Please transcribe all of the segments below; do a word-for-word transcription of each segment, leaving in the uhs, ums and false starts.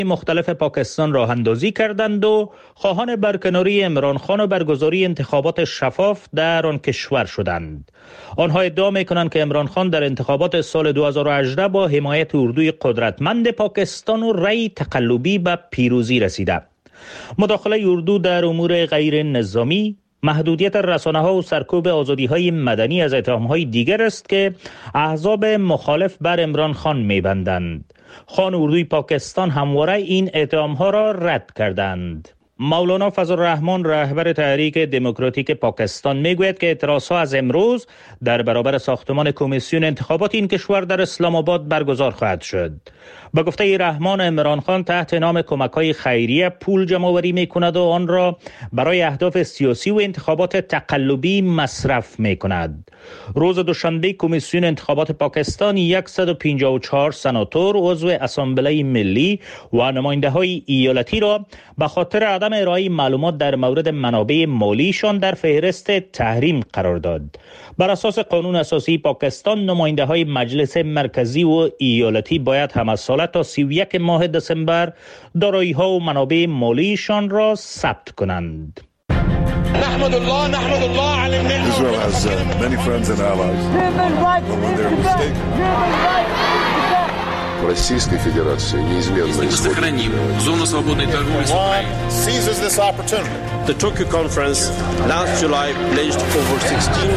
مختلف پاکستان راه اندازی کردند و خواهان برکناری عمران خان و برگزاری انتخابات شفاف در آن کشور شدند. آنها ادعا می‌کنند که عمران خان در انتخابات سال دو هزار و هجده با حمایت اردوی قدرتمند پاکستان و رأی تقلبی به پیروزی رسیده. مداخله اردو در امور غیر نظامی، محدودیت رسانه‌ها و سرکوب آزادی‌های مدنی از اتهام‌های دیگر است که احزاب مخالف بر عمران خان می‌بندند. خان اردوی پاکستان همواره این اتهام‌ها را رد کردند. مولانا فضل الرحمن رهبر تحریک دموکراتیک پاکستان میگوید که اعتراضها از امروز در برابر ساختمان کمیسیون انتخابات این کشور در اسلام آباد برگزار خواهد شد. با گفته رحمان، عمران خان تحت نام کمک‌های خیریه پول جمع‌آوری می‌کند و آن را برای اهداف سیاسی و انتخابات تقلبی مصرف می‌کند. روز دوشنبه کمیسیون انتخابات پاکستان صد و پنجاه و چهار سناتور عضو اسامبله ملی و نماینده‌های ایالتی را به خاطر عدم ارائه معلومات در مورد منابع مالیشان در فهرست تحریم قرار داد. بر اساس قانون اساسی پاکستان، نماینده‌های مجلس مرکزی و ایالتی باید هم از سال تا سی و یک ماه دسامبر دارایی‌ها و منابع مالیشان را ثبت کنند. نحمد الله نحمد الله علی الملل. Israel has uh, many friends and allies. When they're mistaken. Российской Федерации неизменно сохраним зону свободной торговли с Украиной. Seizes this opportunity. The Tokyo conference last July pledged over sixteen.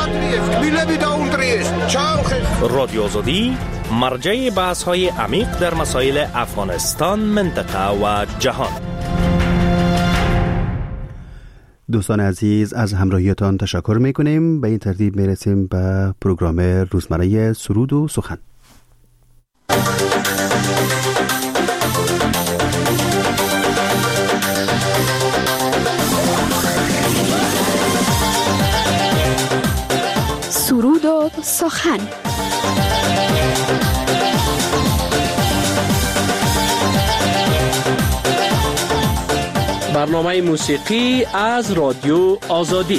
رادیو آزادی مرجع بحث‌های عمیق در مسائل افغانستان، منطقه و جهان. دوستان عزیز، از همراهیتان تشکر می‌کنیم. به این ترتیب می‌رسیم به پروگرام روزمره سرود و سخن. سرود و سخن. برنامه موسیقی از رادیو آزادی.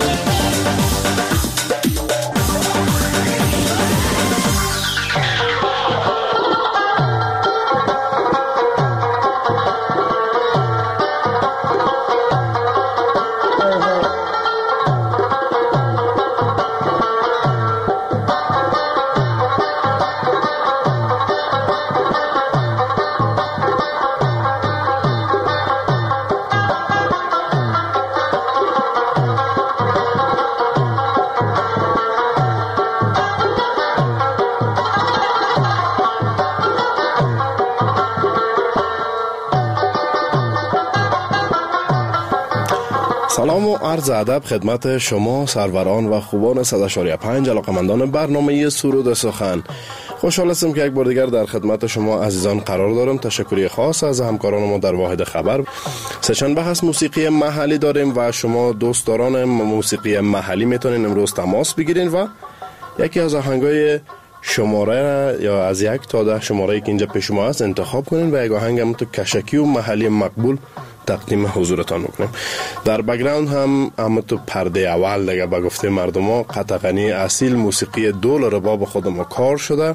سلام و عرض ادب خدمت شما سروران و خوبان صد و چهار پنج علاقمندان برنامه سرود سخن. خوشحال هستم که یک بار دیگر در خدمت شما عزیزان قرار دارم. تشکری خاص از همکاران ما در واحد خبر. سه چند بحث موسیقی محلی داریم و شما دوستداران موسیقی محلی میتونین امروز تماس بگیرین و یکی از آهنگای شماره یا از یک تا ده شماره که اینجا پیش شما هست انتخاب کنین و یک آهنگ هم تو کشکی و محلی مقبول تقدیم حضورتان میکنیم. در بک‌گراند هم هم تو پرده اول دیگه با گفته مردم ها قطعاً اصیل موسیقی دول رباب خود ما کار شده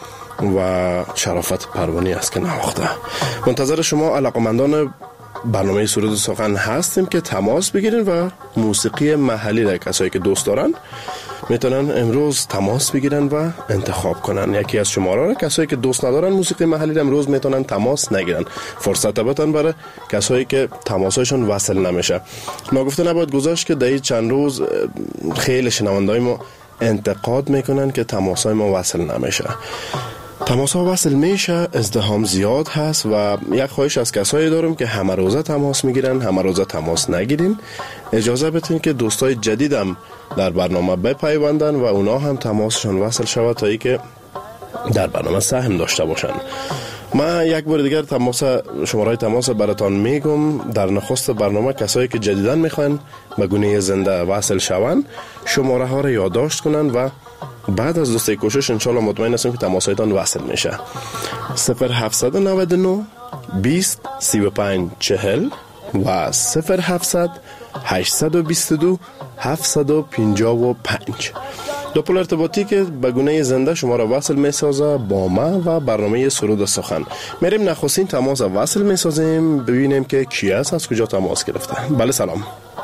و شرافت پروانی است که نواخته. منتظر شما علاقمندان برنامه سرود سخن هستیم که تماس بگیرین و موسیقی محلی را کسایی که دوست دارن میتونن امروز تماس بگیرن و انتخاب کنن. یکی از شماره را کسایی که دوست ندارن موسیقی محلی را امروز میتونن تماس نگیرن. فرصت بتن برای کسایی که تماسایشون وصل نمیشه. ما گفته نباید گذاشت که در چند روز خیلی شنوندای ما انتقاد میکنن که تماسای ما وصل نمیشه. تماس ها وصل میشه، ازدحام زیاد هست و یک خواهش از کسایی دارم که همه روزه تماس میگیرن، همه روزه تماس نگیرین. اجازه بدین که دوستای جدیدم در برنامه بپیوندن و اونا هم تماسشون وصل شود تا ای که در برنامه سهم داشته باشن. من یک بار دیگر تماس شماره تماس براتون میگم. در نخست برنامه کسایی که جدیدن میخوان به گونه زنده وصل شون شماره ها رو یادداشت کنن و بعد از دوستی کوشش انشالله مطمئن هستم که تماسایتان وصل میشه. صفر هفتصد و نود و نه بیست سی و پنج چهل و صفر هفتصد هشتصد و بیست و دو هفتصد و پنجاه و پنج. دو ارتباطی که به گونه زنده شما را وصل می سازه با ما و برنامه سرود سخن. میریم نخستین تماس وصل می سازیم، ببینیم که کی است، از کجا تماس گرفته. بله سلام.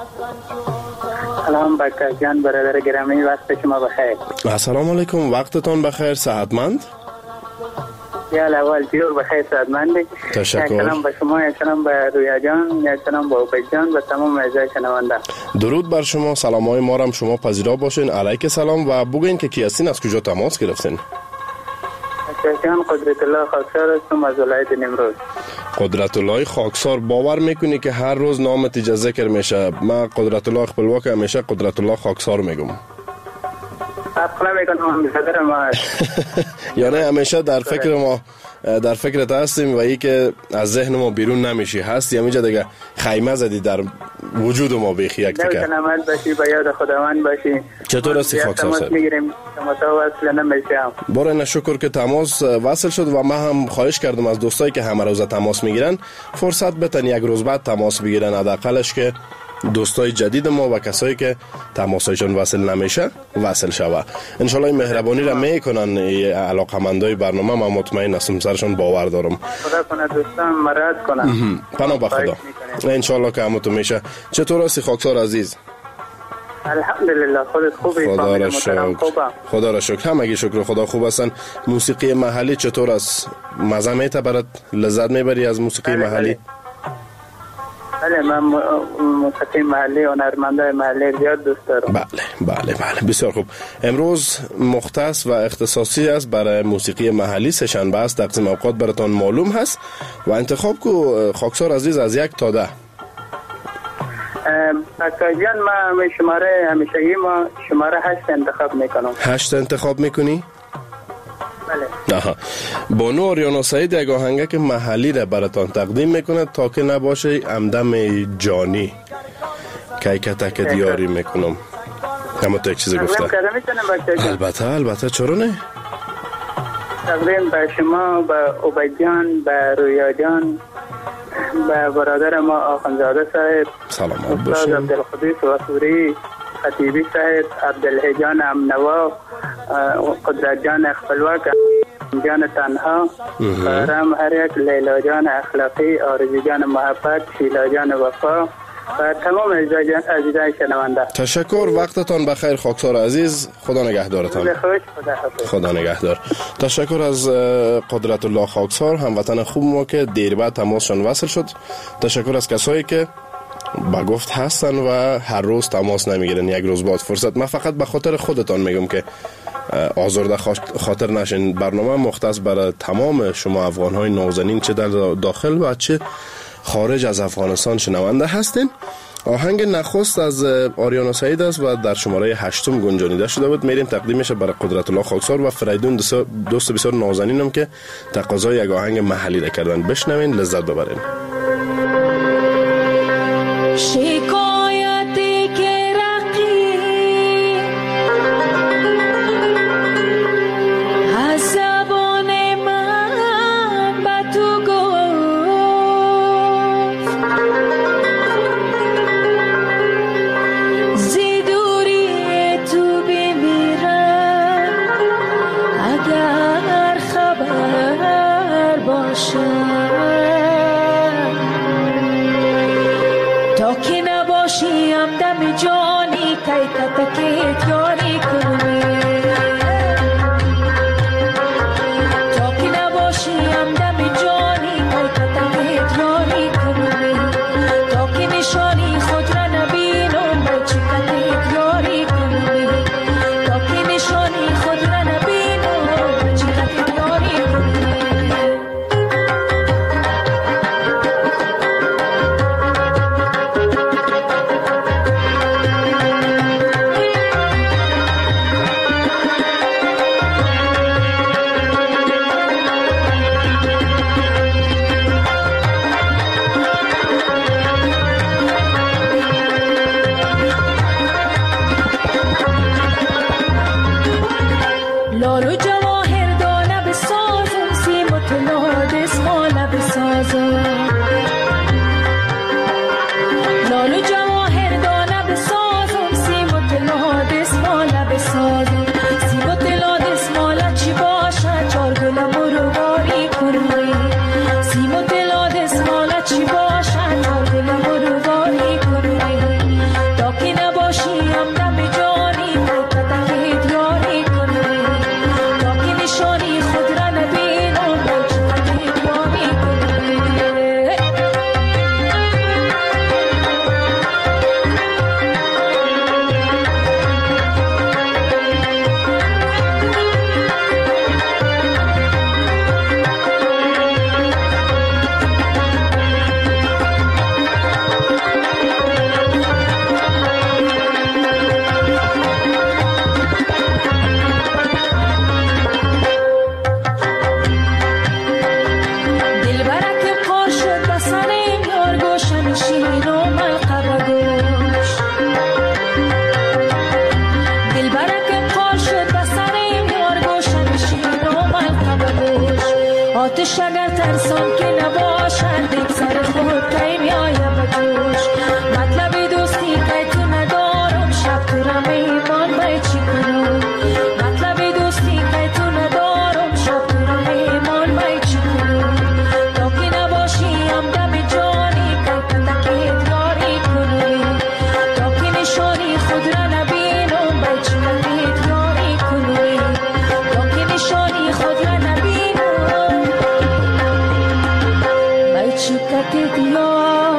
سلام بکر جان، برادر گرامی، وقت شما بخیر. السلام علیکم، وقتتان بخیر، صحتمند؟ یا اول جور بخیر، صحتمند. تشکر. سلام به شما، سلام به رویا جان، سلام به اوبای جان و تمام اعضای شنونده. درود بر شما، سلام های ما را شما پذیرا باشین. علیک سلام و بگوین که کی هستین، از کجا تماس گرفتین؟ جان قدرت الله خاکسار هستم از ولایت نیمروز. قدرت الله خاکسار، باور میکنی که هر روز نامت اینجا ذکر میشه؟ من قدرت الله خپلواک همیشه قدرت الله خاکسار میگم. اصلا میکنم برادر ما. یعنی همیشه در فکر ما در فکرت هستیم و ای که از ذهن ما بیرون نمیشی. هستی همینجا دیگه، خیمه زدی در وجود ما بیخی یک تکه. سلامت باشی، به یاد خداوند باشی. چطور هستی خاکسار صاحب؟ تماس میگیریم، تماس وصل نمیشم. باره شکر که تماس وصل شد و ما هم خواهش کردم از دوستایی که همه روزه تماس میگیرن فرصت بتن یک روز بعد تماس بگیرن، حداقلش که دوستای جدید ما و کسایی که تماسایشون وصل نمیشه وصل شوه. انشالله این مهربانی را میکنن علاقمندای برنامه. من مطمئن هستم، سرشون باور دارم. خدا کنه دوستان مراد کنن. پناه به خدا. انشالله که همتو میشه. چطور هستی خاکسار عزیز؟ الحمدلله، خودت خوبی؟ خدا را شکر. خدا را شکر. همگی شکر خدا خوب هستن. موسیقی محلی چطور است؟ مزه میته برات؟ لذت میبری از موسیقی محلی؟ بله، من موسیقی محلی و هنرمندای محلی زیاد دوست دارم. بله بله بله، بسیار خوب. امروز مختص و اختصاصی است برای موسیقی محلی. سه شنبه است، تقسیم اوقات براتون معلوم هست و انتخاب کو خاکسار عزیز از یک تا ده. بکاجان، ما شماره همیشگی ما شماره هشت انتخاب میکنم. هشت انتخاب میکنی؟ بله. آها. بانو آریانا سعید یک آهنگک محلی را براتان تقدیم میکنه تا که نباشه همدم جانی که کتک دیاری میکنم. اما تو یک چیزی گفته. البته البته، چرا نه؟ تقدیم به شما، به اوبای جان، به رویا جان، به برادر ما آخوندزاده صاحب، سلامت باشین، استاد عبدالقدوس واسوری، خطیبی صاحب، عبدالحی جان امنوا، قدرت جان خپلواک، جان تنها، رام هر یک، لیلا جان اخلاقی، آرزو جان محبت، شیلا جان وفا و تمام عزیزای شنونده. تشکر، وقتتان بخیر خاکسار عزیز. خدا نگهدارتان. خدا نگهدار. تشکر از قدرت الله خاکسار، هموطن خوب ما که دیر بعد تماسشون وصل شد. تشکر از کسایی که با گفت هستن و هر روز تماس نمیگیرن، یک روز بعد فرصت. من فقط به خاطر خودتان میگم که آزرده خاطر نشین. برنامه مختص برای تمام شما افغان‌های نازنین، چه در داخل و چه خارج از افغانستان شنونده هستین. آهنگ نخست از آریانا سعید است و در شماره هشتم گنجانیده شده بود. میریم تقدیمش برای قدرت الله خاکسار و فریدون، دوست بسیار نازنینم که تقاضای یک آهنگ محلی را کردن. بشنوین، لذت ببرین. ترسان که نباشد یک سر خود کی میآیم به جوش مطلب دوستی که تو ندارم شب تو را میمان بای چی کنم مطلب دوستی که تو ندارم شب تو را میمان بای چی کنم تا که نباشی همدم جانی که پتکت یاری کنی تا که نشانی خود را نبینم بای چی پتکت یاری کنی تا که نشانی خود را نبینم بای چی پتکت یاری کنی.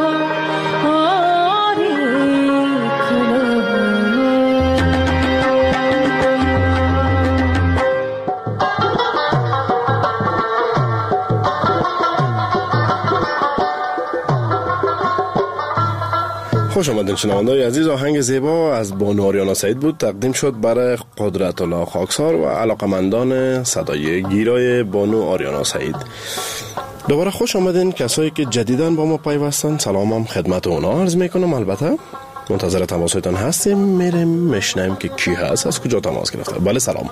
خوش آمدین شنونده‌های عزیز. آهنگ زیبا از بانو آریانا سعید بود، تقدیم شد برای قدرت الله خاکسار و علاقمندان صدای گیرای بانو آریانا سعید. دوباره خوش آمدین کسایی که جدیداً با ما پیوستن، سلامم خدمت اونا عرض میکنم. البته منتظر تماسایتان هستیم، میریم میشنیم که کی هست، از کجا تماس گرفته. بله سلام.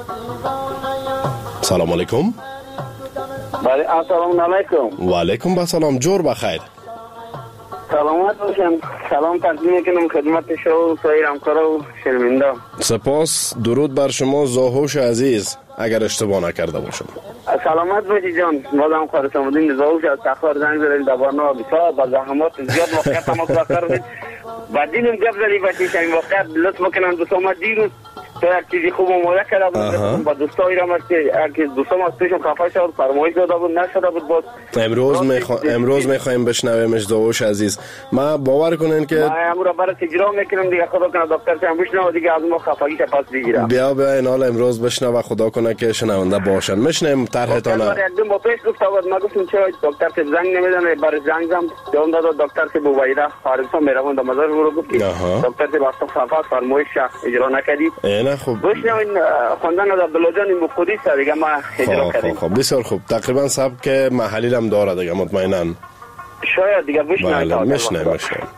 سلام علیکم. بله السلام علیکم. و علیکم با سلام. جور بخیر. سلامت باشم. سلام تقدیم میکنم خدمت شما و سایر همکارا و شنونده. سپاس. درود بر شما زاهوش عزیز، اگر اشتباه نکرده باشم. سلامت باشی جان. بازم خواهرت آمدین زاهوش از تخار زنگ زدید در برنامه بسیار با زحمات زیاد واقعیت هم اکبر کردید. بعدینم گپ زدی بچه شمی واقعیت لطف بکنم دوستان دیروز تو یک چیزی خوب آماده کرده بود با دوستایی رم است که دوستان از پیشم خفه شد فرمایش داده بود نشده بود. باز امروز میخوا... امروز میخوایم بشنویمش زاهوش عزیز. ما باور کنین که ما امروز برای اجرا میکنم دیگه خدا کنه دکتر هم بشنوه دیگه از ما خفگیش پس بگیره. بیا بیا این حال امروز بشنوه خدا کنه که شنونده باشن. میشنیم طرحتون. یک دو با پیش گفت بود ما گفتم چرا دکتر که زنگ نمیزنه برای زنگ زدم جواب داد دکتر که بویدا خارجا میروند در مزار رو گفت دکتر که واسه خفاش فرمایش اجرا نکردی. نه خوب بشنوین خواندن از عبدالله مفقودی است دیگه ما اجرا کردیم. خب بسیار خوب. تقریبا سبک محلی هم داره دیگه مطمئنا. شاید دیگه بشنوین. بله میشنم میشنم.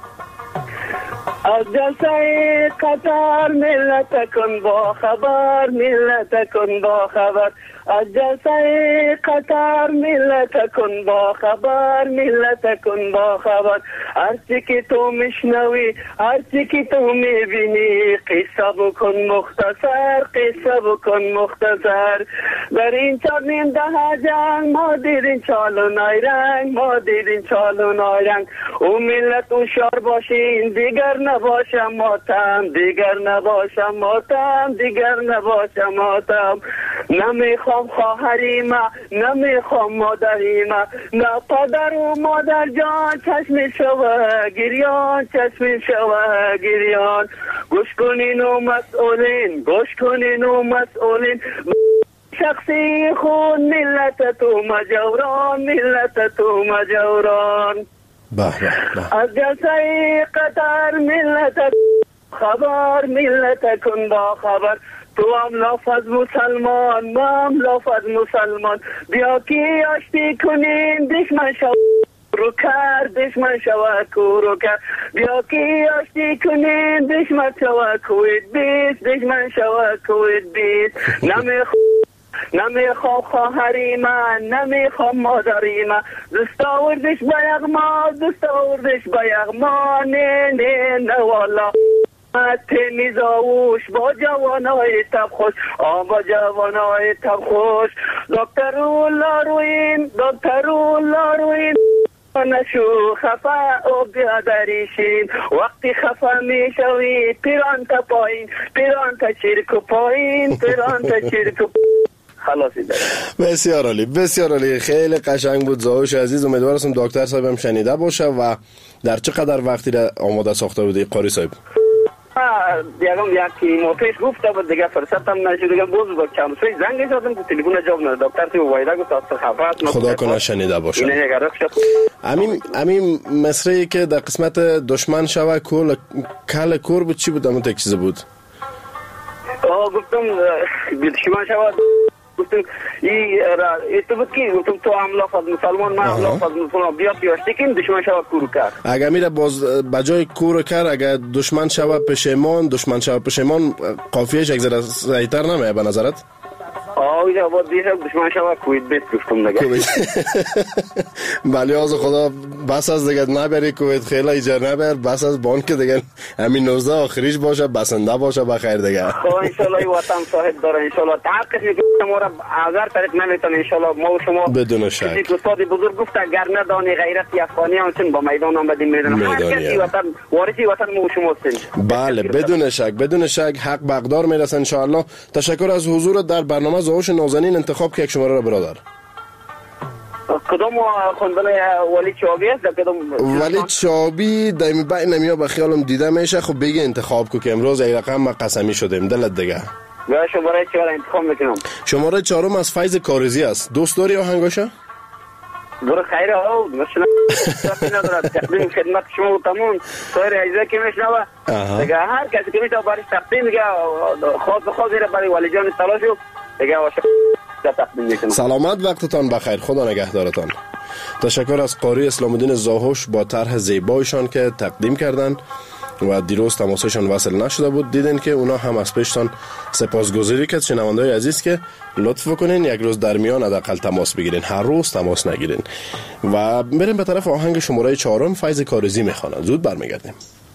از جلسه قطر ملت کن با خبر ملت کن با خبر از جلسه قطر ملت کن با خبر ملت کن با خبر هرچی که تو میشنوی هرچی که تو میبینی قصه بکن مختصر قصه بکن مختصر در این چندین ده جنگ ما دیدین چالونای رنگ ما دیدین چالونای رنگ او ملت اوشار باشین دیگر نباشم ماتم دیگر نباشم ماتم دیگر نباشم ماتم نمیخوام خواهری ما نمیخوام مادری ما نه پدر و مادر جان چشم شوه گریان چشم شوه گریان گوش کنین و مسئولین گوش کنین و مسئولین شخصی خود ملت تو مجوران ملت تو مجوران از جلسه قطر ملت خبر ملت کن با خبر تو هم لافظ مسلمان ما هم لافظ مسلمان بیا که آشتی کنین دشمن شو رو کرد دشمن شود کو رو کرد بیا که آشتی کنین دشمن شود کوید بیست دشمن شود کوید بیست نمیخوام نمیخوام خواهری من نمیخوام مادری من دست آوردش با یغما دست آوردش با یغما نه نه نه والا تنی زاوش با جوانای تب خوش آن با جوانای تب خوش دکتر اولا روین دکتر اولا روین نشو خفا و بیادریشین وقتی خفا می شوی پیران تا پایین پیران تا چیرک پایین پیران تا چیرک خلاصی داره. بسیار عالی بسیار عالی. خیلی قشنگ بود زاهوش عزیز. امیدوارم دکتر صاحب هم شنیده باشه. و در چقدر وقتی را آماده ساخته بودی قاری صاحب؟ دیگم یکی ما پیش گفته بود دیگه فرصت هم نشد دیگه باز با چند سوی زنگ زدم تو تلفن جواب نداد دکتر تو وایدا گفت از خفات خدا کنه شنیده باشه. همین همین مصری که در قسمت دشمن شوه کول کل کور بود چی بود؟ همون تک چیز بود. آه گفتم دشمن شوه گفتم ای تو بود که گفتم تو هم لافظ مسلمان من هم لافظ مسلمان بیا پیاشتی که دشمن شود کورو کرد. اگر میره باز بجای کورو کرد اگر دشمن شود پشیمان دشمن شود پشیمان قافیهش یک ذره صحیح‌تر نمیه به نظرت؟ آه یا با دیگه دشمن شما کویت بیت گفتم دیگه. بله از خدا بس از دیگه نبری کویت خیلی ایجار نبر بس از بانک دیگه همین نوزده آخریش باشه بسنده باشه بخیر دیگه. خب ان شاء الله وطن صاحب داره ان شاء الله تحقیق میکنم ما را اگر طریق نمیتونه ان شاء الله ما و شما بدون شک. استاد بزرگ گفت اگر ندانی غیرت افغانیان چون با میدان آمدیم میدونم هر کسی وطن وارثی وطن ما و شما هستیم. بله بدون شک بدون شک حق به اقدار میرسه ان شاء الله. تشکر از حضورت در برنامه زاهوش نازنین. انتخاب که یک شماره را برادر. کدام خوندن ولی چابی است کدام ولی چابی دائمی بین نمیا به خیالم دیده میشه. خب بگی انتخاب کو که امروز ای رقم ما قسمی شدیم دلت دیگه. و شماره چهار انتخاب میکنم. شماره چهارم از فیض کارزی است. دوست داری آهنگاشو؟ برو خیره ها مثلا صافی ندارد تقدیم خدمت شما و تمام سایر اجزا که میشنوه دیگه هر کسی که میتونه برای تقدیم میگه خاص خاص برای ولی جان سلاشو دیگه واشه تقدیم میکنم. سلامت وقتتان بخیر. خدا نگهدارتان. تشکر از قاری اسلام الدین زاهوش با طرح زیبایشان که تقدیم کردن و دیروز تماسشان وصل نشده بود. دیدین که اونا هم از پیشتان سپاسگزاری کرد. شنونده‌های عزیز که لطف کنین یک روز در میان حداقل تماس بگیرین هر روز تماس نگیرین و بریم به طرف آهنگ شماره چهارم فیض کارزی میخواند. زود برمیگردیم.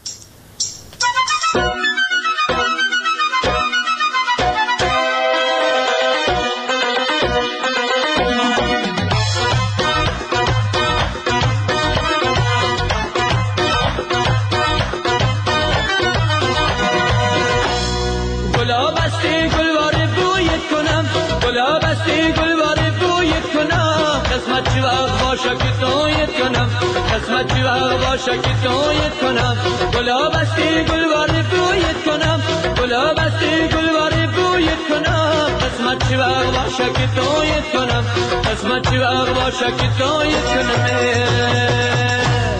قسمت چی وقت باشه که تویت کنم گلاب استی گلواری بویت کنم گلاب استی گلواری بویت کنم قسمت چی وقت باشه که تویت کنم قسمت چی وقت باشه که تویت کنم.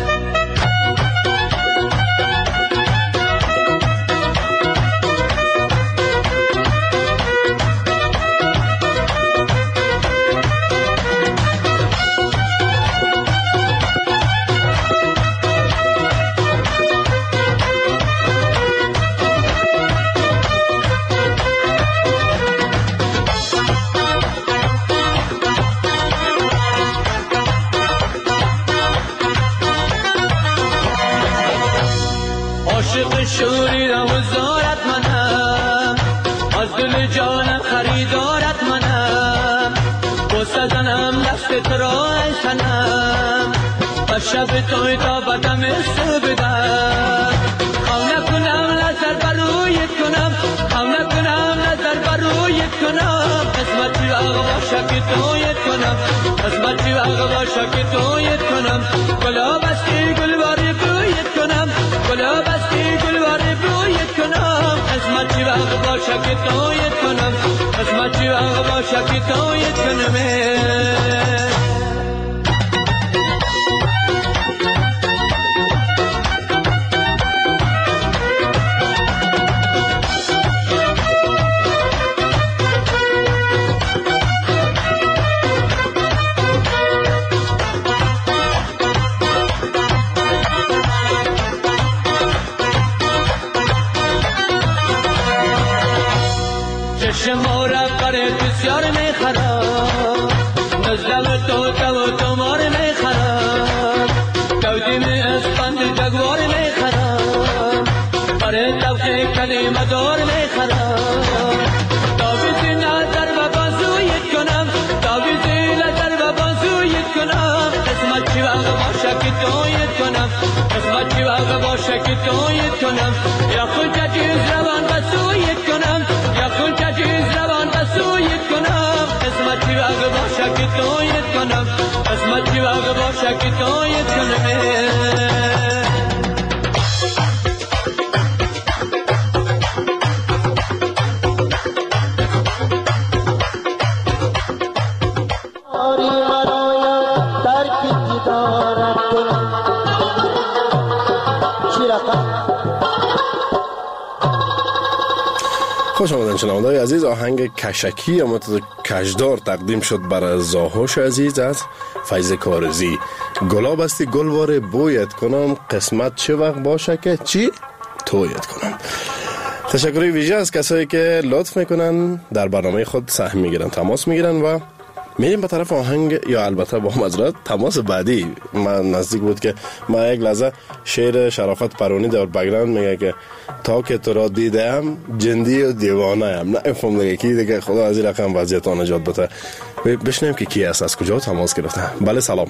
شوری و وزارت منم از دل جانم خریدارت منم بوسه زنم دست تو را ایسنم و شب توی تا بدم سو بدم خونه کنم نظر برویت کنم خونه کنم نظر برویت کنم قسمت چی وقت باشه که تویت کنم قسمت چی وقت باشه که تویت کنم گلاب استی گلباری بویت کنم گلاب استی گلباری بویت کنم قسمت چی وقت باشه که تویت کنم قسمت چی وقت باشه که تویت کنم. شما را برای بسیار میخرم نزدم تو تو تمار میخرم دودی می اسپند جگوار میخرم برای توقی کلمه دار میخرم تابیزی نظر و بازویت کنم تابیزی نظر و بازویت کنم قسمت چی وقت باشه که تویت کنم قسمت چی وقت باشه که تویت کنم یا خود جدیز روان بسویت کنم یا خود جدیز روان بسویت کنم قسمت چی وقت باشه که تویت کنم قسمت چی وقت باشه که تویت کنم. خوش آمدن شنونده‌های عزیز. آهنگ کشکی یا متد کشدار تقدیم شد برای زاهوش عزیز از فیض کارزی. گلاب استی گلوار بویت کنم قسمت چه وقت باشه که چی تویت کنم. تشکری ویژه از کسایی که لطف میکنن در برنامه خود سهم میگیرن، تماس میگیرن و میریم به طرف آهنگ، یا البته با مزرعت تماس بعدی. من نزدیک بود که من یک لحظه شعر شرافت پرونی در بگراند میگه که تا که تو را دیدم جندی و دیوانه ام. نفهم دیگه کی دیگه، خدا از این رقم وضعیت ها نجات بده. بشنیم که کی است، از کجا تماس گرفته. بله سلام.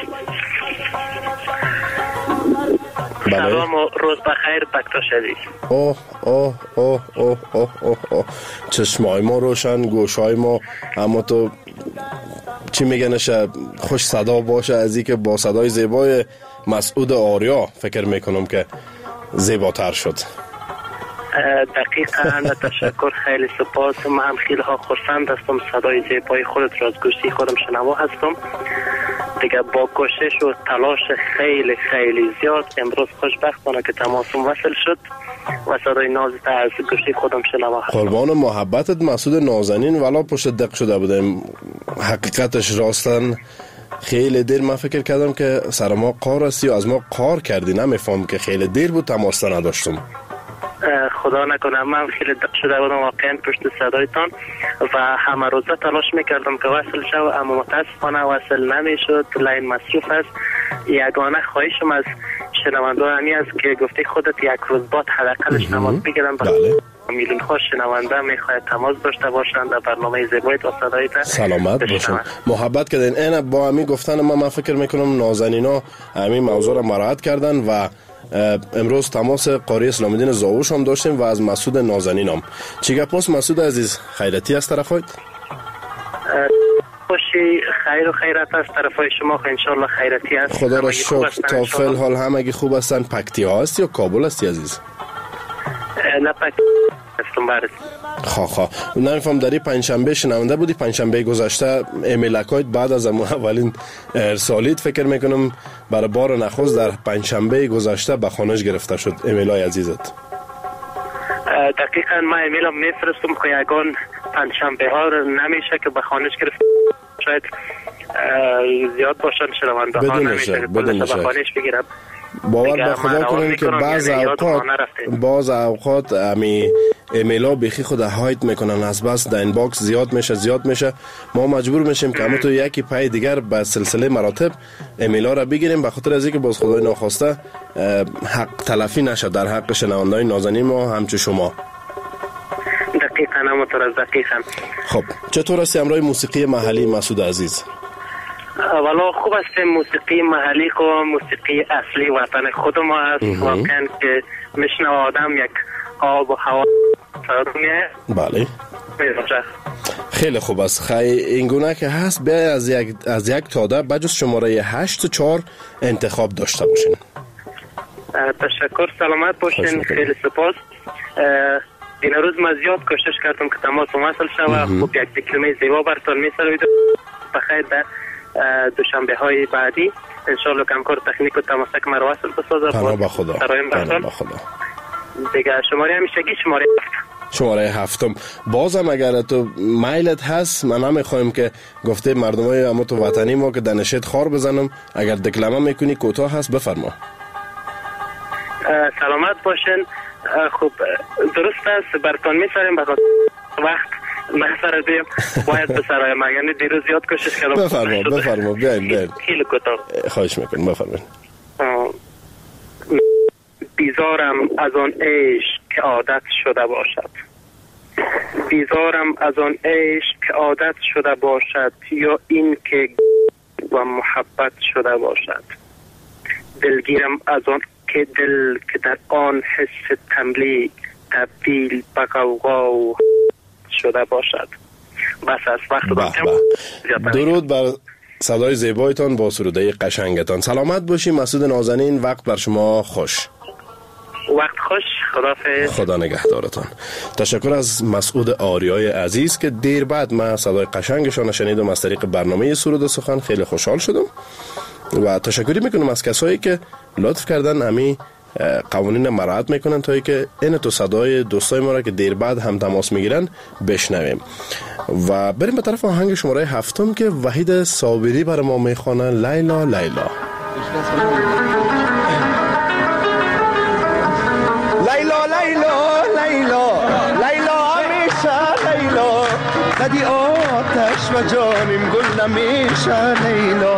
بله. سلام و روز بخیر بکتا شدی. اوه اوه اوه اوه اوه اوه اوه چشمای ما روشن، گوشای ما، اما تو چی میگنش خوش صدا باشه از این که با صدای زیبای مسعود آریا فکر میکنم که زیباتر شد. دقیقاً تشکر، خیلی سپاس. من هم خیلی ها خرسند هستم صدای زیبای خودت را از گوشی خودم شنوا هستم. دیگه با کوشش و تلاش خیلی خیلی زیاد امروز خوشبختانه که تماسم وصل شد و صدای نازت از گوشی خودم شنوا هستم. قربان محبتت مسعود نازنین، ولی پشت دق شده بودیم. حقیقتش راستن خیلی دیر من فکر کردم که سر ما قار هستی و از ما قار کردی. نمیفهم که خیلی دیر بود تماس نداشتم. خدا نکنه، من خیلی دق شده بودم واقعا پشت صدایتان و همه روزه تلاش میکردم که وصل شو، اما متاسفانه وصل نمیشد، لین مصروف است. یگانه خواهشم از شنونده همی است که گفته خودت یک روز بعد حداقلش تماس بگیرم. بله. میلیون ها شنونده میخواهد تماس داشته باشند در برنامه زیبای تا صدایت. سلامت باشن، محبت کردین. این با همی گفتن ما من فکر میکنم نازنینا همی موضوع را مراعات کردن و امروز تماس قاری اسلام الدین زاوش هم داشتیم و از مسعود نازنین هم. چی گپ است مسعود عزیز؟ خیرتی از طرفایت؟ خوشی خیر و خیرت از طرفای شما، خو انشالله خیرتی است. خدا را شکر. تا فعل حال همگی خوب هستن. پکتیا هستی یا کابل هستی عزیز؟ نه پکتیا هستم برد. خواه خواه نمیفهم داری پنجشنبه شنونده بودی. پنجشنبه گذشته ایمیلکایت بعد از اولین ارسالیت فکر میکنم برای بار نخست در پنجشنبه گذشته به خانش گرفته شد ایمیلای عزیزت. دقیقاً من ایمیلم میفرستم که یگان پنجشنبه ها نمیشه که به خانش گرفت. شاید زیاد باشن شنونده ها نمیشه که به خانش بگیرم. باور به خدا کنیم که بعض اوقات بعض اوقات امی ایمیلا بیخی خود هایت میکنن، از بس در اینباکس زیاد میشه زیاد میشه ما مجبور میشیم که همه تو یکی پای دیگر به سلسله مراتب ایمیلا را بگیریم، به خاطر از اینکه باز خدای ناخواسته حق تلفی نشه در حق شنونده‌های نازنین ما همچون شما. دقیقاً همونطور از دقیقاً. خب چطور است امروز موسیقی محلی مسعود عزیز؟ والا خوب است. موسیقی محلی کو موسیقی اصلی وطن خود ما است. واقعا که میشنه آدم یک آب و هوا میه. بله خیلی خوب است. خیلی این گونه که هست بیا از یک از یک تاده بجز شماره هشت و چهار انتخاب داشته باشین. تشکر، سلامت باشین. خیلی سپاس. این روز من زیاد کوشش کردم که تماس وصل شود. خوب یک دیکلمه زیبا براتون میسازم. بخیر در دوشنبه های بعدی انشالله کمکار تکنیک و تماسک مرا وصل بسازه. پناه با خدا. پناه با خدا. دیگه شماره همیشگی شماره هفت. شماره هفتم. بازم اگر تو مایلت هست من نمیخوایم که گفته مردم های اما تو وطنی ما که دنشت خار بزنم، اگر دکلمه میکنی کوتاه هست بفرما. سلامت باشین. خوب درست است براتون میساریم بخاطر وقت نظر دیم باید به سرای ما، یعنی دیروز زیاد کوشش کردم. بفرما بفرما بیاین بیاین. خیلی کوتاه خواهش میکنم بفرمایید. بیزارم از آن عشق که عادت شده باشد، بیزارم از آن عشق که عادت شده باشد، یا این که و محبت شده باشد. دلگیرم از آن که دل که در آن حس تملی تبدیل به غوغا و شده باشد. بس از وقت دارم. درود بر صدای زیبایتان با سروده قشنگتان. سلامت باشی مسعود نازنین. وقت بر شما خوش. وقت خوش. خداحافظ. خدا نگهدارتان. تشکر از مسعود آریای عزیز که دیر بعد من صدای قشنگشان شنیدم از طریق برنامه سرود سخن. خیلی خوشحال شدم و تشکری میکنم از کسایی که لطف کردن امی قوانین مراعات میکنن تا ای که این تو صدای دوستای ما را که دیر بعد هم تماس میگیرن بشنویم و بریم به طرف آهنگ شماره هفتم که وحید صابری برای ما میخوانه. لیلا لیلا لیلا لیلا لیلا زدی آتش و جانم گل نمیشه لیلا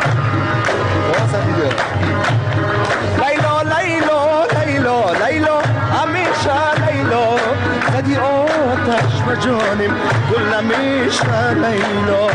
لیلا لیلا لیلا لیلا همیشه لیلا زدی آتش و جانم گل نمیشه لیلا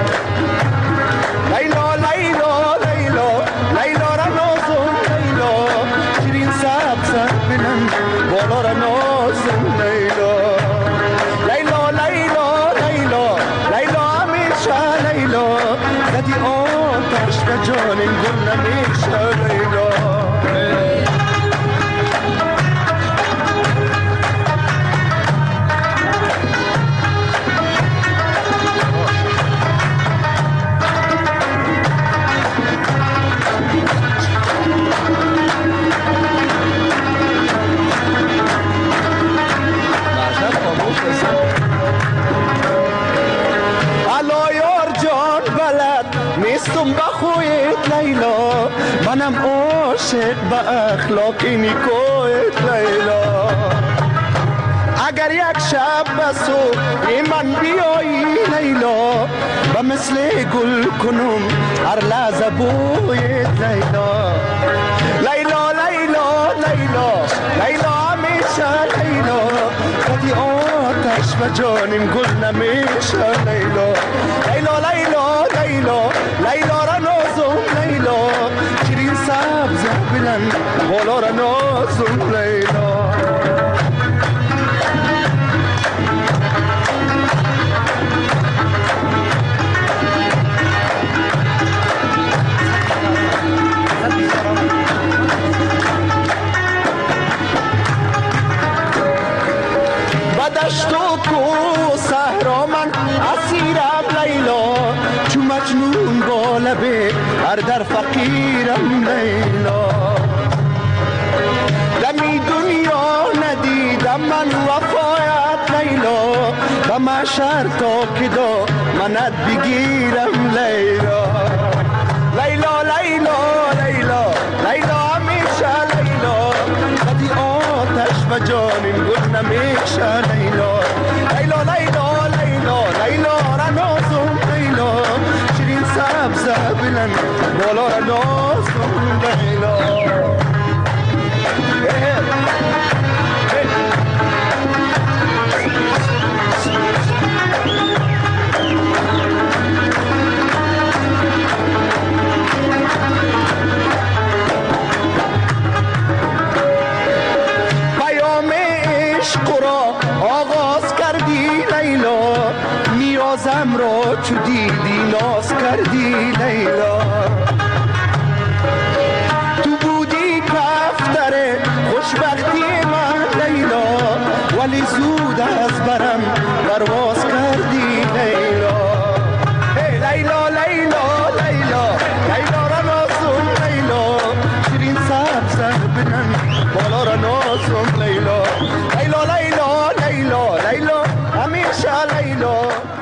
لیلا لیلا لیلا لیلا را نازم لیلا شیرین سبز بلند بالا را نازم لیلا لیلا لیلا لیلا لیلا همیشه لیلا زدی آتش و جانم گل نمیشه لیلا نیستم با خویت لیلا منم عاشق با اخلاقی نیکویت لیلا اگر یک شب بسو من بیایی لیلا و مثل گل کنم هر لحظه بویت لیلا لیلا لیلا لیلا لیلا همیشه لیلا زدی آتش و جانم گل نمیشه لیلا لیلا لیلا لیلا لیلا را نازم لیلا شیرین سبز بلند بالا را نازم لیلا بدشت و کو صحرا من اسیرم لیلا چو مجنون با لبه هر در فقیرم لیلا دمی دنیا ندیدم من وفایت لیلا و محشر تا که دا منت بگیرم لیلا لیلا لیلا لیلا لیلا همیشه لیلا زدی آتش و جانم گل نمیشه لیلا لیلا لیلا لیلا لیلا را نازم لیلا شیرین سبز بلند بالا را نازم لیلا نیازم را چو دیدی ناز کردی لیلا تو بودی کفتر خوشبختی من لیلا ولی زود از برم پرواز کردی لیلا لیلا لیلا لیلا لیلا را نازم لیلا شیرین سبز بلند بالا را نازم لیلا لیلا لیلا لیلا لیلا همیشه لیلا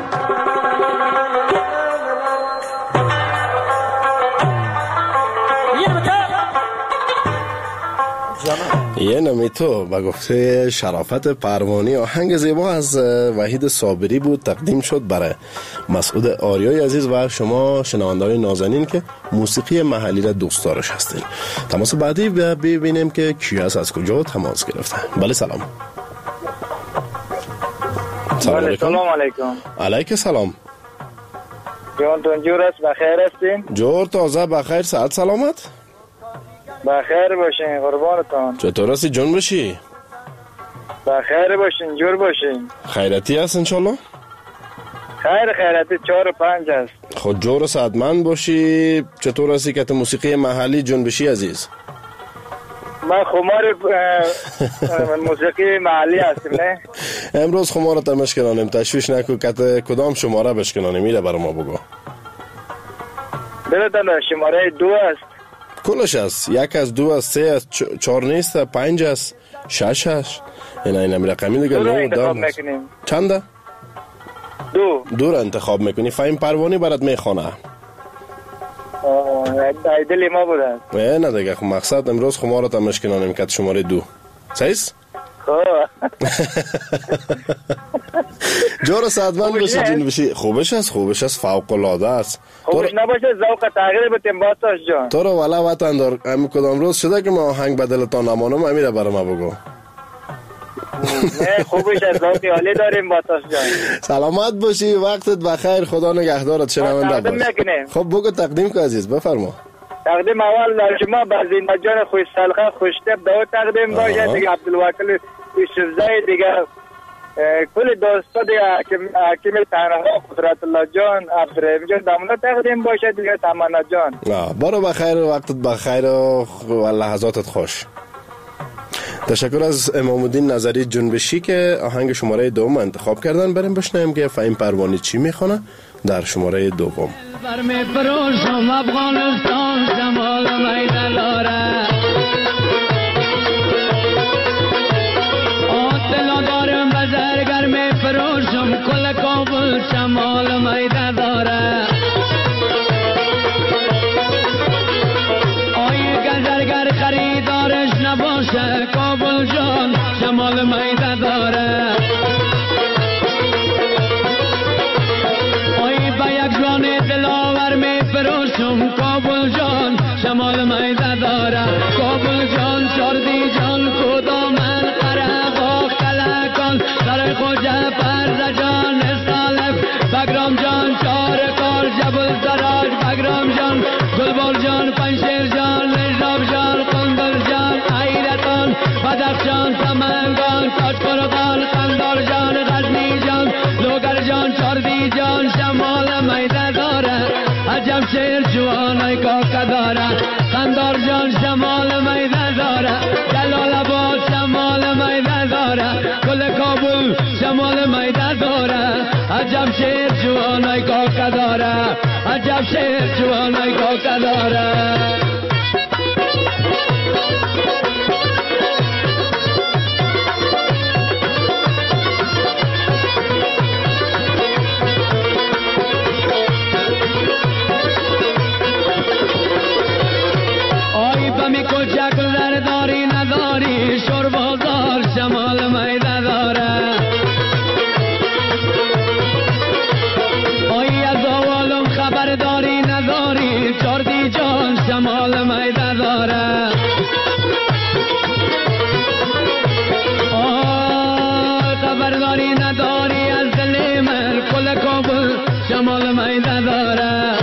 یه نمی تو با گفته شرافت پروانی آهنگ زیبا از وحید صابری بود تقدیم شد برای مسعود آریای عزیز و شما شنوندگان نازنین که موسیقی محلی را دوست دارش هستین. تماس بعدی ببینیم که کی است از کجا تماس گرفته. بله سلام. سلام علیکم. سلام علیکم. علیک سلام. جانتون جور است بخیر هستین؟ جور تازه بخیر صحت سلامت؟ بخیر باشین قربانتان. چطور هستی جون باشی؟ بخیر باشین جور باشین. خیرتی هست انشالله؟ خیر خیرتی چهار و پنج هست. خود جور و سعدمند باشی. چطور هستی که موسیقی محلی جنبشی عزیز؟ من خمار موسیقی محلی هستیم نه؟ امروز خمار تا مشکنانیم تشویش نکو که کدام شماره بشکنانیم میره برای ما بگو. بردن شماره دو است. کلش است یک از دو از سه از چهار نیست پنج از شش هست این این امی رقمی دیگه نو دام هست. چنده؟ دو دو را انتخاب میکنی. فایم پروانی برات میخوانه دلی ما بودن نه دیگه مقصد امروز خمارت مشکنانیم که شماره دو سیست؟ خب جور سعدمند باشی جون بشی. خوبش است خوبش است فوق العاده است. خوبش نباشه ذوق تغییر بتیم باتاش جان. تو رو والا وطن دار همین کدام روز شده که ما آهنگ بدلتان نمانم امیره برای ما بگو. نه خوبش از ذوقی عالی داریم باتاش جان. سلامت باشی وقتت بخیر خدا نگهدارت شنونده باش. خب بگو تقدیم که عزیز بفرما. تقدیم اول در شما بزینده جان خوش سلخه خوشتب دعوت تقدیم باشه دیگه عبدالوکیل یوسفزای دیگه کل دوستا دیگه حکیم تنها قدرت الله جان عبدالرحیم جان دامنه تقدیم باشه دیگه تمنا جان. برو بخیر وقتت بخیر و لحظاتت خوش. تشکر از امام الدین نظری جنبشی که آهنگ شماره دوم انتخاب کردن. بریم بشنویم که فهیم پروانی چی میخونه در شماره دوم. برمی پروشم افغانستان جمال میدان داره آتلا دارم بزرگر می پروشم کل کابل جمال میدان داره آی گزرگر خریدارش نباشه کابل جان جمال میدان داره کابل جان شمال میده داره کابل جان چاردی جان کدام من قرقا کلکان در خوجه پرز جان استالف بگرام جان چار کار جبل دراج بگرام جان گلبال جان پنشیر جان لجاب جان قندل جان حیرتان بدخ جان سمنگان تاج قرقان قندار جان غزنی جان لوگر جان چاردی جان شمال میده داره عجب شیر جوانای کاکا داره قندار جان شمال میده داره جلال آباد شمال میده داره کل کابل شمال میده داره عجب شیر جوانای کاکا داره عجب شیر جوانای کاکا داره. داری نداری شور بازار شمال میده داره آی از آوالم خبر داری نداری چاردی جان شمال میده داره آی خبر داری نداری از دل من کل کابل شمال میده داره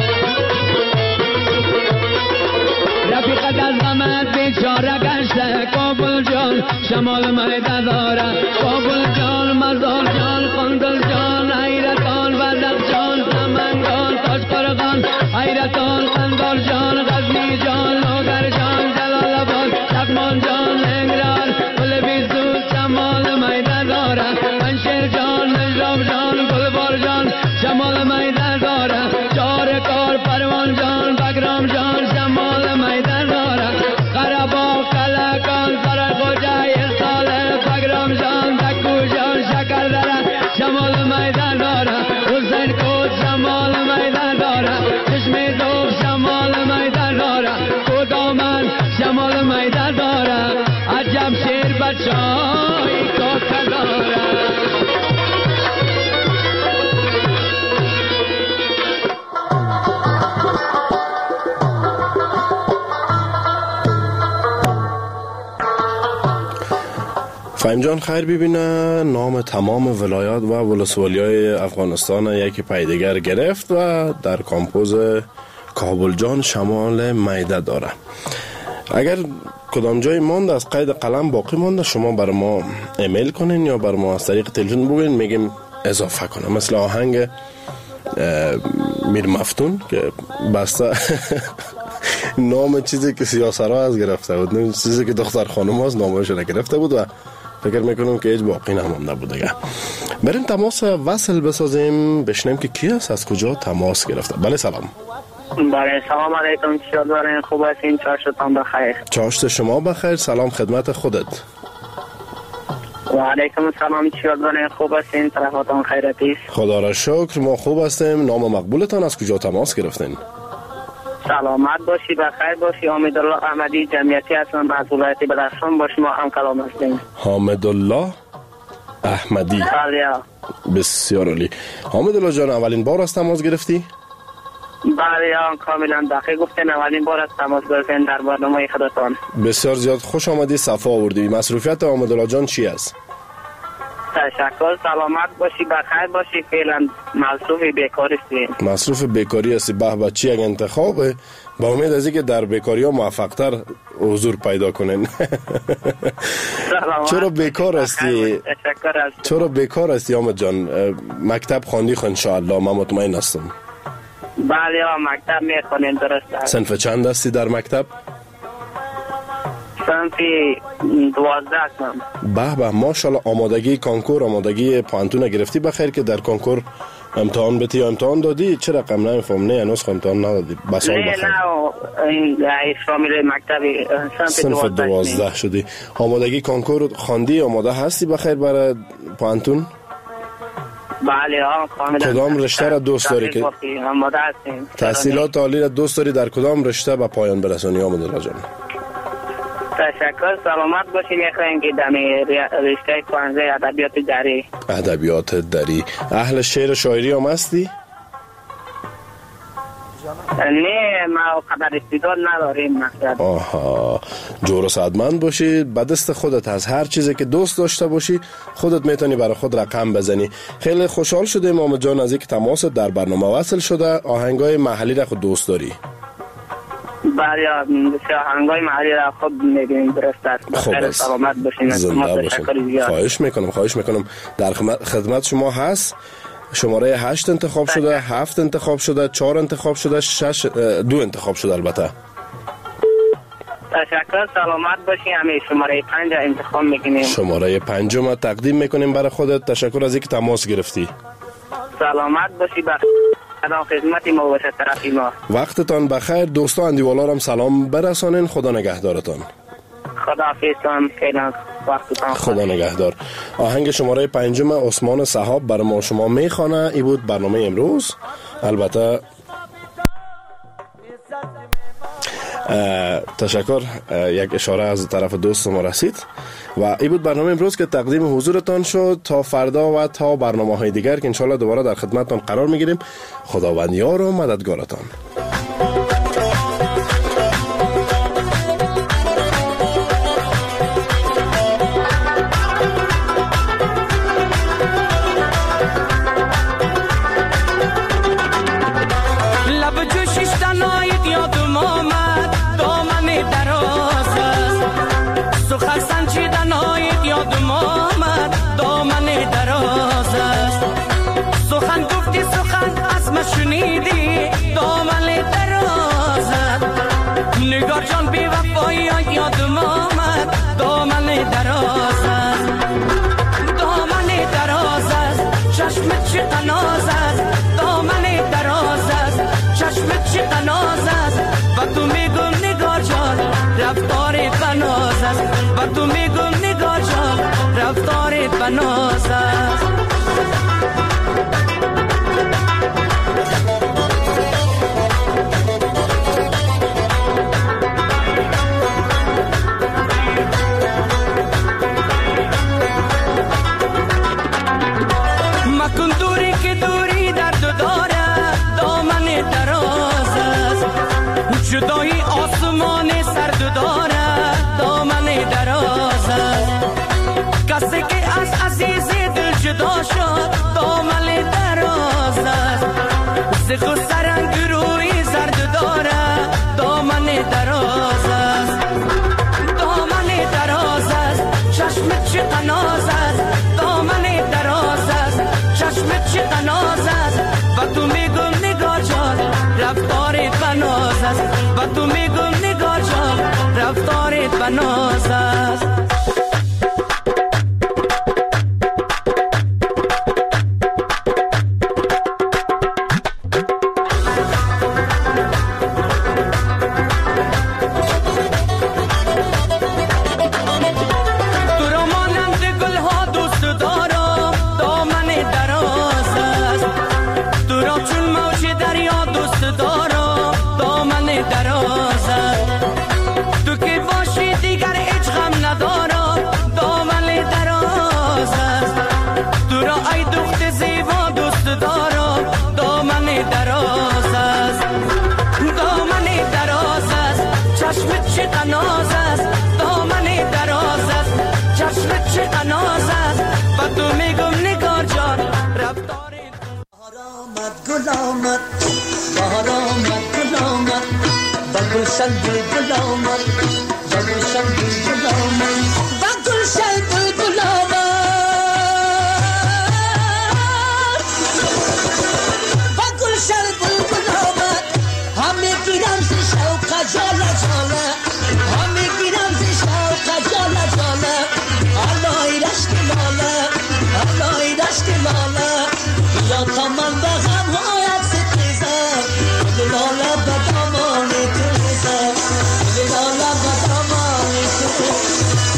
رفیقت از غمت بیچاره گشته کابل جان شمال میده داره کابل جان مزار جان قندل جان حیرتان وزق جان سمنگان تاج قرقان حیرتان قندار جان غزنی جان لوگر جان جلال آباد لغمان جان لنگران گل بیزود شمال میده داره پنشیر جان نجراب جان گلبار جان شمال میده داره چار کار پروان جان بگرام جان شمال میده داره قربا کلکان سر خوجه استاله بگرام جان دکو جان شکر داره شمال میده داره حسین کود شمال میده داره چشمی دوب شمال میده داره کدامن شمال میده داره عجب شیر بچه های کاکا داره. فهیم جان خیر ببینه نام تمام ولایات و ولسوالی‌های افغانستان یکی پیدگر گرفت و در کامپوز کابل جان شمال میده داره. اگر کدام جای مانده از قید قلم باقی مانده شما بر ما ایمیل کنین یا بر ما از طریق تلفن بگین میگیم اضافه کنه. مثل آهنگ میر مفتون که بسته نام چیزی که سیاسرها از گرفته بود، نام چیزی که دختر خانم هاست نامش را گرفته بود و فکر میکنم که هیچ باقی نمانده بود دیگه. بریم تماس وصل بسازیم بشنیم که کی است از کجا تماس گرفته. بله سلام. بله سلام علیکم، چطور دارین؟ خوب هستین؟ چاشتان بخیر. چاشت شما بخیر. سلام خدمت خودت. و علیکم السلام، چطور دارین؟ خوب هستین؟ طرفاتان خیرتی است؟ خدا را شکر ما خوب هستیم. نام مقبولتان از کجا تماس گرفتین؟ سلامت باشی، بخیر باشی. حامدالله احمدی جمعیتی هستم از ولایت بدخشان. با شما هم کلام هستیم. حامدالله احمدی. بله. بسیار عالی. حامدالله جان، اولین بار از تماس گرفتی؟ بله آن کاملا دقیق گفتین. اولین بار از تماس گرفتین در برنامه خودتان. بسیار زیاد خوش آمدی، صفا آوردی. مصروفیت حامدالله جان چی است؟ تشکر. سلامت باشی، بخیر باشی. فعلا مصروف بیکاری هستیم. مصروف بیکاری هستی؟ به به، چی یک انتخابه. با امید از اینکه در بیکاری ها موفق‌تر حضور پیدا کنین. چرا بیکار هستی؟ چرا بیکار هستی حامد جان؟ مکتب خواندی خو ان شاء الله، من مطمئن هستم. بله مکتب میخونیم. درست. صنف چند هستی در مکتب؟ صنف دوازده هستم. به به، ماشاءالله. آمادگی کنکور، آمادگی پانتون گرفتی بخیر که در کنکور امتحان بتی یا امتحان دادی؟ چه رقم نمیفهم؟ نه هنوز امتحان ندادی. بس نه نه این شامل مکتبی صنف دوازده شدی. آمادگی کنکور خواندی؟ آماده هستی بخیر برای پانتون؟ بله ها کاملا. کدام رشته را دوست داری که آماده هستیم؟ تحصیلات عالی را دوست داری در کدام رشته به پایان برسونی حامدالله جان؟ تشکر. سلامت باشی. میخوایم که دمی رشته پانزده ادبیات دری. ادبیات دری. اهل شعر شاعری هم هستی؟ نه ما قدر استعداد نداریم. مقصد آها، جور و سعادتمند باشی. به دست خودت از هر چیزی که دوست داشته باشی خودت میتونی برای خود رقم بزنی. خیلی خوشحال شدیم حامد جان از اینکه تماس در برنامه وصل شده. آهنگای محلی را خود دوست داری؟ بله آهنگای محلی را خود میبینیم. درست است. خب سلامت باشین. زنده باشین. خواهش میکنم خواهش میکنم. در خدمت شما هست. شماره هشت انتخاب شده، هفت انتخاب شده، چهار انتخاب شده، شش دو انتخاب شده. البته تشکر. سلامت باشی. همه شماره پنج انتخاب میکنیم. شماره پنجم تقدیم میکنیم برای خودت. تشکر از اینکه تماس گرفتی. سلامت باشی. بخیر. خدمت ما باشه طرفی ما. وقتتان بخیر. دوستا اندیوالا هم سلام برسانین. خدا نگهدارتان. خدا حافظتان. فعلا وقتتان. خدا نگهدار. آهنگ شماره پنجم عثمان صحاب برای ما شما میخوانه. این بود برنامه امروز. البته تشکر. یک اشاره از طرف دوست ما رسید و این بود برنامه امروز که تقدیم حضورتان شد. تا فردا و تا برنامه های دیگر که انشالله دوباره در خدمتتان قرار میگیریم. خداوند یار و مددگارتان. شنیدی دامن درازت نگار جان بی وفایی یادم آمد. دامن درازت دامن درازت چشمت چه قنازت. دامن درازت چشمت چه قنازت. و تو میگم نگار جان رفتارت بنازت. و تو میگم نگار جان رفتارت بنازت. گل آمد بهار آمد گل آمد با گلشن بلبل آمد با گلشن بلبل آمد با گلشن بلبل آمد با گلشن بلبل آمد همه گیرم ز شوق جاله جاله همه گیرم ز شوق جاله جاله الای رشک لاله الای رشک لاله یا تا من به غم هایت ستیزم لاله به دامان تیزم لاله به دامان تیزم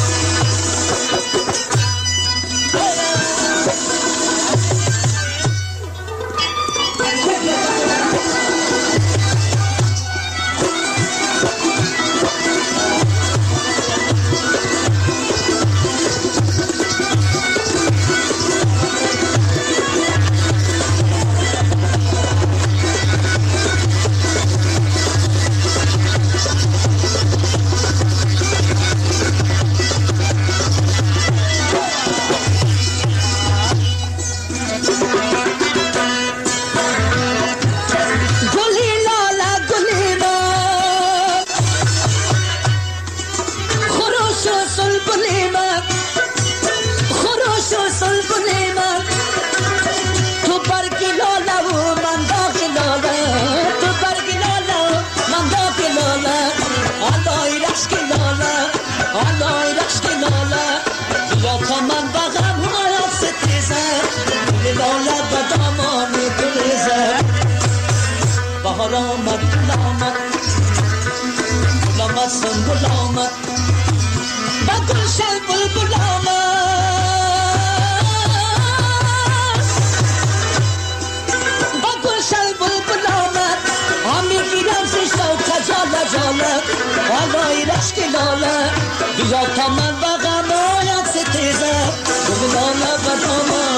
آمد گل آمد گل آمد سنبل آمد با گلشن بلبل آمد با گلشن بلبل آمد همی گیرم ز شوق جاله جاله الای رشک لاله بیا تا من به غم آید ستیزه لاله به دامان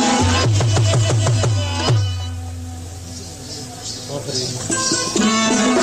Thank you.